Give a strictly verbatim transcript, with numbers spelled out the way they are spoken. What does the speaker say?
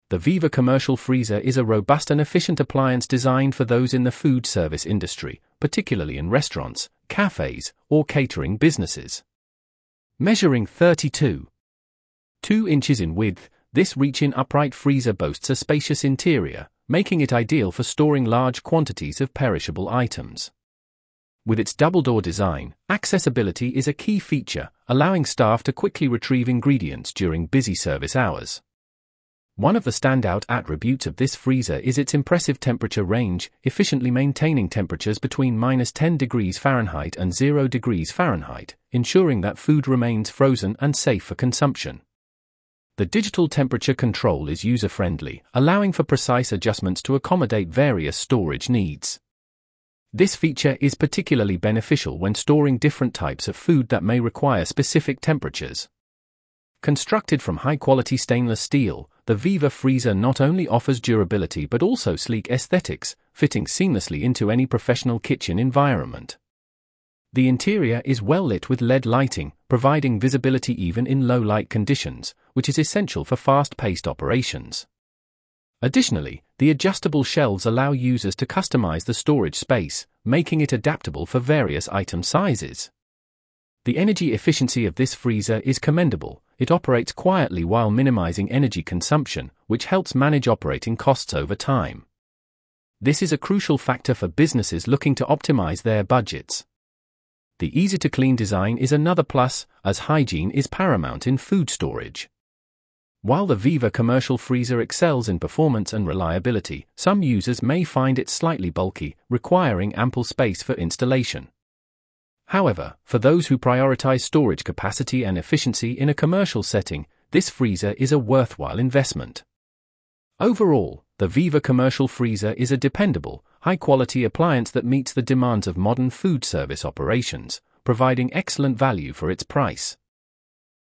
The Viva Commercial Freezer is a robust and efficient appliance designed for those in the food service industry, particularly in restaurants, cafes, or catering businesses. Measuring thirty-two point two inches in width, this reach-in upright freezer boasts a spacious interior, making it ideal for storing large quantities of perishable items. With its double-door design, accessibility is a key feature, allowing staff to quickly retrieve ingredients during busy service hours. One of the standout attributes of this freezer is its impressive temperature range, efficiently maintaining temperatures between minus ten degrees Fahrenheit and zero degrees Fahrenheit, ensuring that food remains frozen and safe for consumption. The digital temperature control is user-friendly, allowing for precise adjustments to accommodate various storage needs. This feature is particularly beneficial when storing different types of food that may require specific temperatures. Constructed from high-quality stainless steel, the Viva Freezer not only offers durability but also sleek aesthetics, fitting seamlessly into any professional kitchen environment. The interior is well lit with L E D lighting, providing visibility even in low-light conditions, which is essential for fast-paced operations. Additionally, the adjustable shelves allow users to customize the storage space, making it adaptable for various item sizes. The energy efficiency of this freezer is commendable. It operates quietly while minimizing energy consumption, which helps manage operating costs over time. This is a crucial factor for businesses looking to optimize their budgets. The easy-to-clean design is another plus, as hygiene is paramount in food storage. While the Viva Commercial Freezer excels in performance and reliability, some users may find it slightly bulky, requiring ample space for installation. However, for those who prioritize storage capacity and efficiency in a commercial setting, this freezer is a worthwhile investment. Overall, the Viva Commercial Freezer is a dependable, high-quality appliance that meets the demands of modern food service operations, providing excellent value for its price.